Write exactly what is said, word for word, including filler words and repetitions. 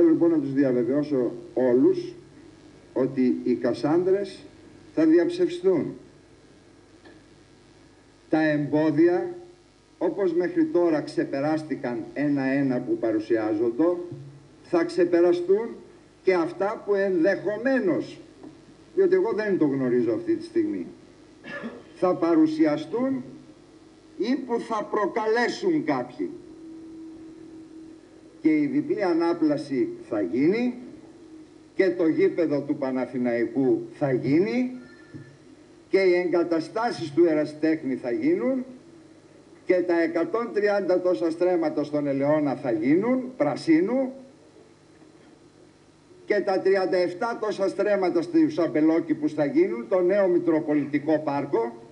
λοιπόν να τους διαβεβαιώσω όλους ότι οι Κασάνδρες θα διαψευστούν. Τα εμπόδια, όπως μέχρι τώρα ξεπεράστηκαν ένα-ένα που παρουσιάζονται, θα ξεπεραστούν και αυτά που ενδεχομένως, διότι εγώ δεν το γνωρίζω αυτή τη στιγμή, θα παρουσιαστούν ή που θα προκαλέσουν κάποιοι. Και η διπλή ανάπλαση θα γίνει και το γήπεδο του Παναθηναϊκού θα γίνει και οι εγκαταστάσεις του Ερασιτέχνη θα γίνουν και τα εκατόν τριάντα τόσα στρέμματα στον Ελαιώνα θα γίνουν πρασίνου και τα τριάντα επτά τόσα στρέμματα στους Αμπελόκηπους θα γίνουν το νέο Μητροπολιτικό Πάρκο